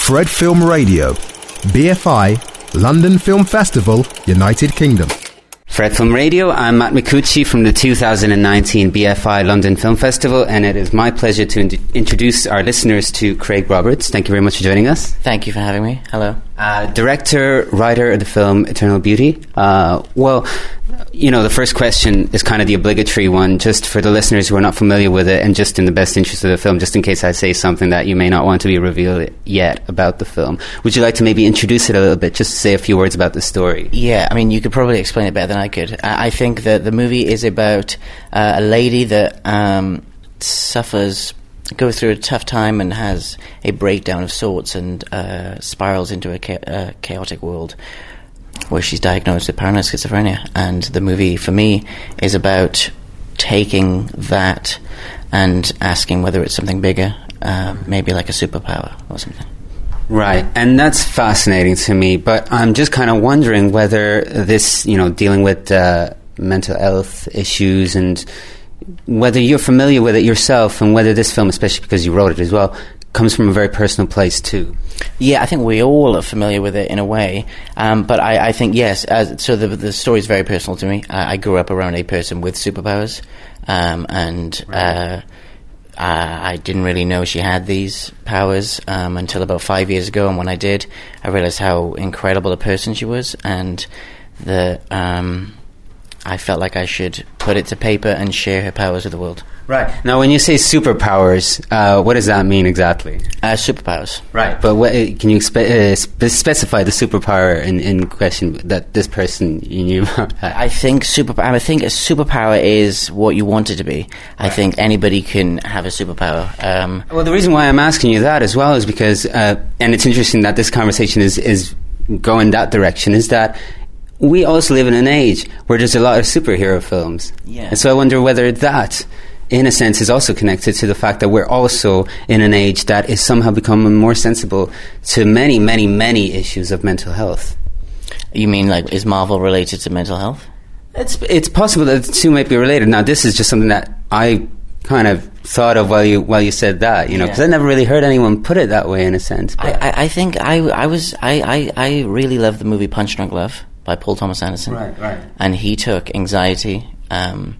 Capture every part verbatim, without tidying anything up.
Fred Film Radio, B F I, London Film Festival, United Kingdom. Fred Film Radio, I'm Matt Micucci from the two thousand nineteen B F I London Film Festival, and it is my pleasure to in- introduce our listeners to Craig Roberts. Thank you very much for joining us. Thank you for having me. Hello. Uh, director, writer of the film Eternal Beauty. Uh, well, you know, the first question is kind of the obligatory one, just for the listeners who are not familiar with it, and just in the best interest of the film, just in case I say something that you may not want to be revealed yet about the film. Would you like to maybe introduce it a little bit, just to say a few words about the story? Yeah, I mean, you could probably explain it better than I could. I, I think that the movie is about uh, a lady that um, suffers... goes through a tough time and has a breakdown of sorts and uh, spirals into a cha- uh, chaotic world where she's diagnosed with paranoid schizophrenia. And the movie, for me, is about taking that and asking whether it's something bigger, uh, maybe like a superpower or something. Right, and that's fascinating to me, but I'm just kind of wondering whether this, you know, dealing with uh, mental health issues and whether you're familiar with it yourself, and whether this film, especially because you wrote it as well, comes from a very personal place too. Yeah, I think we all are familiar with it in a way, um, but I, I think, yes, uh, so the, the story is very personal to me. I, I grew up around a person with superpowers, um, and right. uh, I, I didn't really know she had these powers um, until about five years ago, and when I did, I realised how incredible a person she was, and the... Um, I felt like I should put it to paper and share her powers with the world. Right. Now, when you say superpowers, uh, what does that mean exactly? Uh, superpowers. Right. But what, can you spe- uh, spe- specify the superpower in, in question that this person you knew about had? I think super. I think a superpower is what you want it to be. I right. think anybody can have a superpower. Um, well, the reason why I'm asking you that as well is because, uh, and it's interesting that this conversation is, is going that direction, is that we also live in an age where there's a lot of superhero films. Yeah. And so I wonder whether that, in a sense, is also connected to the fact that we're also in an age that is somehow becoming more sensible to many, many, many issues of mental health. You mean, like, is Marvel related to mental health? It's it's possible that the two might be related. Now, this is just something that I kind of thought of while you while you said that, you know, because yeah. I never really heard anyone put it that way, in a sense. I, I, I think I, I was... I, I, I really loved the movie Punch Drunk Love by Paul Thomas Anderson. Right, right. And he took anxiety, um,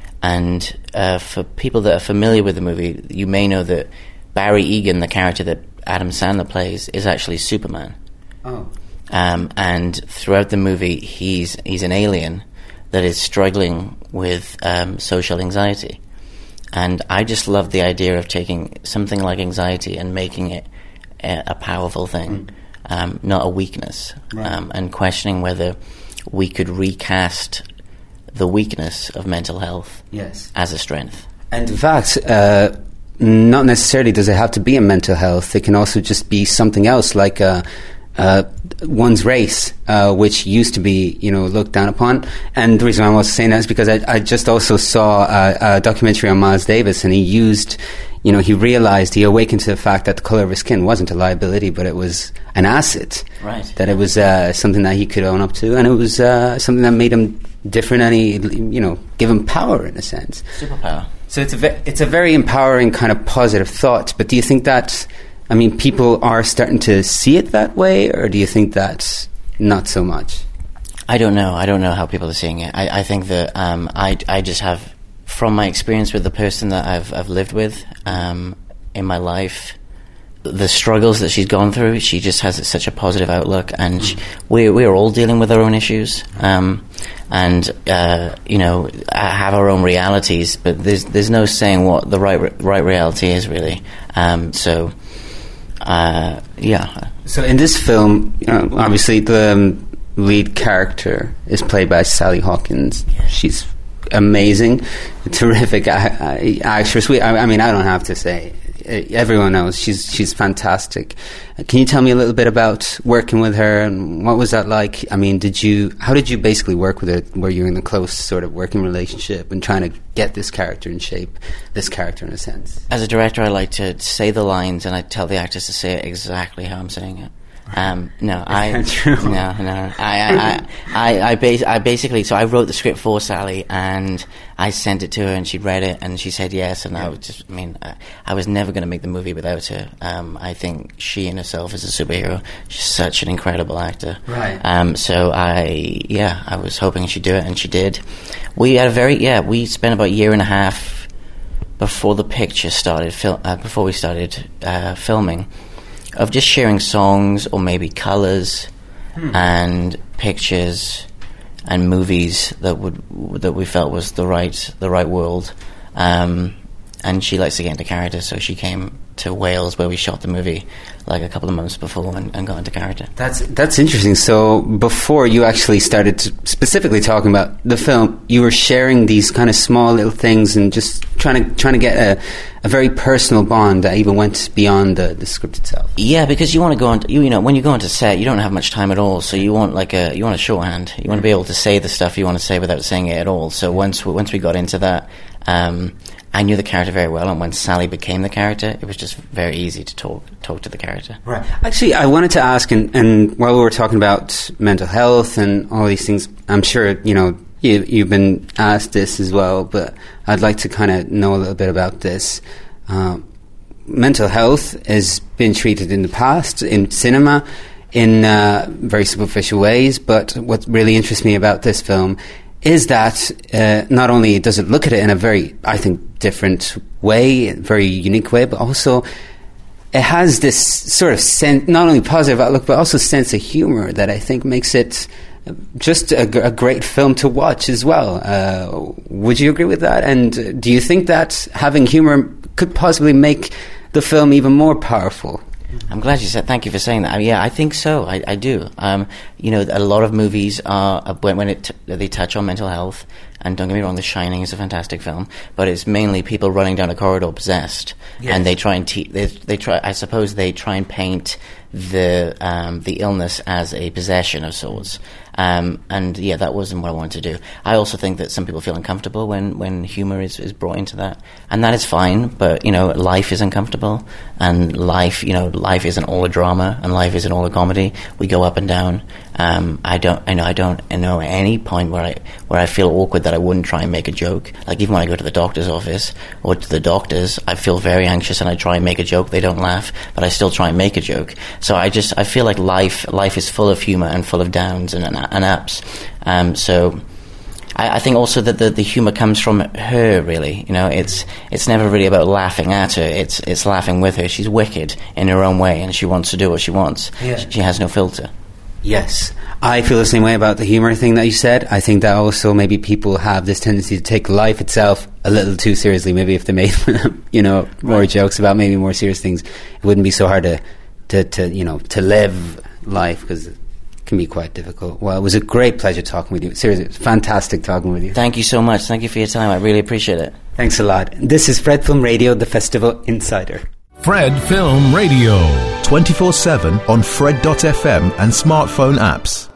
and uh, for people that are familiar with the movie, you may know that Barry Egan, the character that Adam Sandler plays, is actually Superman. Oh. Um, and throughout the movie, he's he's an alien that is struggling with um, social anxiety. And I just love the idea of taking something like anxiety and making it a, a powerful thing. Mm. Um, not a weakness, right. um, and questioning whether we could recast the weakness of mental health yes. as a strength. And in fact, uh, not necessarily does it have to be a mental health. It can also just be something else, like uh, uh, one's race, uh, which used to be, you know, looked down upon. And the reason I'm also saying that is because I, I just also saw a, a documentary on Miles Davis, and he used... You know, he realized, he awakened to the fact that the color of his skin wasn't a liability, but it was an asset. Right. That it was uh, something that he could own up to, and it was uh, something that made him different, and he, you know, give him power in a sense. Superpower. So it's a ve- it's a very empowering kind of positive thought. But do you think that, I mean, people are starting to see it that way, or do you think that's not so much? I don't know. I don't know how people are seeing it. I, I think that um, I I just have. From my experience with the person that I've I've lived with um, in my life, the struggles that she's gone through, she just has such a positive outlook, and mm. she, we we're all dealing with our own issues, um, and uh, you know, have our own realities. But there's there's no saying what the right right reality is really. Um, so, uh, yeah. So in this film, you know, obviously the um, lead character is played by Sally Hawkins. Yeah. She's amazing, terrific a- actress. We, I, I mean, I don't have to say. Everyone knows she's she's fantastic. Can you tell me a little bit about working with her, and what was that like? I mean, did you how did you basically work with her? Were you in a close sort of working relationship and trying to get this character and shape this character in a sense? As a director, I like to say the lines, and I tell the actors to say it exactly how I'm saying it. Um, no, I true. no no I I I I, I, bas- I basically so I wrote the script for Sally and I sent it to her and she read it and she said yes and I was just I mean I, I was never going to make the movie without her. Um, I think she in herself is a superhero. She's such an incredible actor. Right. Um, so I yeah I was hoping she'd do it and she did. We had a very yeah we spent about a year and a half before the picture started fil- uh, before we started uh, filming. Of just sharing songs or maybe colours hmm. and pictures and movies that would that we felt was the right the right world, um, and she likes to get into character, so she came to Wales where we shot the movie like a couple of months before and, and got into character. That's that's interesting. So before you actually started to specifically talking about the film, you were sharing these kind of small little things and just trying to trying to get a, a very personal bond that even went beyond the, the script itself. Yeah, because you want to go on. You, you know, when you go onto set, you don't have much time at all. So you want like a you want a shorthand. You want to be able to say the stuff you want to say without saying it at all. So once we, once we got into that. Um, I knew the character very well, and when Sally became the character, it was just very easy to talk talk to the character. Right. Actually, I wanted to ask, and, and while we were talking about mental health and all these things, I'm sure you know you, you've been asked this as well, but I'd like to kind of know a little bit about this. Um, mental health has been treated in the past in cinema in uh, very superficial ways, but what really interests me about this film is that uh, not only does it look at it in a very, I think, different way, very unique way, but also it has this sort of sense, not only positive outlook, but also sense of humour that I think makes it just a, a great film to watch as well. Uh, would you agree with that? And do you think that having humour could possibly make the film even more powerful? I'm glad you said. Thank you for saying that. I mean, yeah, I think so. I, I do. Um, you know, a lot of movies are uh, when, when it t- they touch on mental health. And don't get me wrong, The Shining is a fantastic film, but it's mainly people running down a corridor possessed, yes. and they try and te- they, they try. I suppose they try and paint the um, the illness as a possession of sorts. Um, and yeah, that wasn't what I wanted to do. I also think that some people feel uncomfortable when, when humour is, is brought into that, and that is fine. But you know, life is uncomfortable, and life, you know, life isn't all a drama, and life isn't all a comedy. We go up and down. Um, I don't, I know, I don't I know at any point where I where I feel awkward that I wouldn't try and make a joke. Like even when I go to the doctor's office or to the doctors, I feel very anxious and I try and make a joke. They don't laugh, but I still try and make a joke. So I just, I feel like life, life is full of humour and full of downs and and ups. Um, so. I, I think also that the, the humour comes from her, really. You know, it's it's never really about laughing at her. It's it's laughing with her. She's wicked in her own way, and she wants to do what she wants. Yeah. She, she has no filter. Yes. I feel the same way about the humour thing that you said. I think that also maybe people have this tendency to take life itself a little too seriously. Maybe if they made, you know, more right. jokes about maybe more serious things, it wouldn't be so hard to, to, to you know, to live life, because it can be quite difficult. Well, it was a great pleasure talking with you. Seriously, it was fantastic talking with you. Thank you so much. Thank you for your time. I really appreciate it. Thanks a lot. This is Fred Film Radio, the Festival Insider. Fred Film Radio. twenty-four seven on Fred dot f m and smartphone apps.